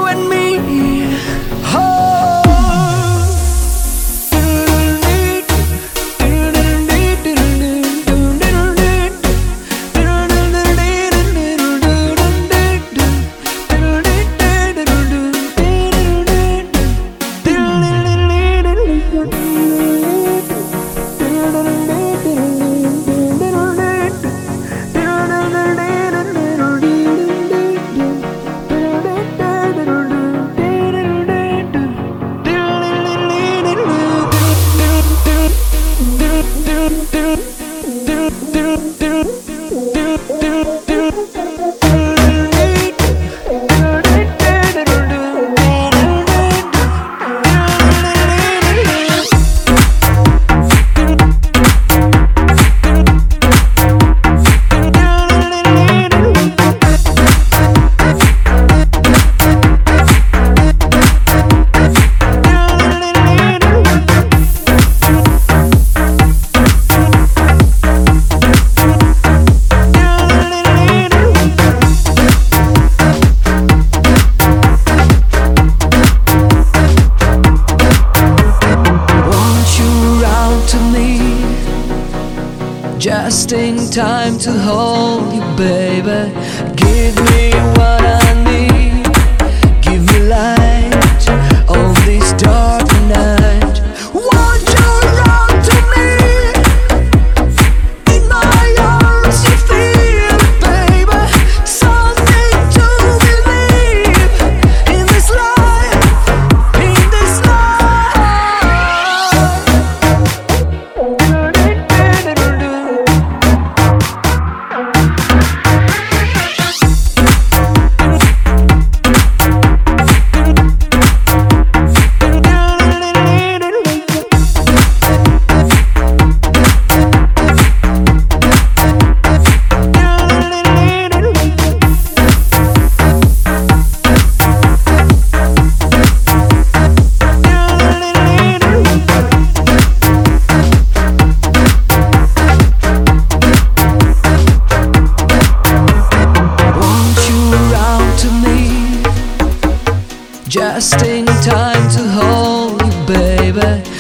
and me. Oh. Just in time to hold you, baby. Give me what I need. Give me light on this dark night. Want you around to me. In my arms you feel it, baby. Something to believe in this life, in this just in time to hold you, baby.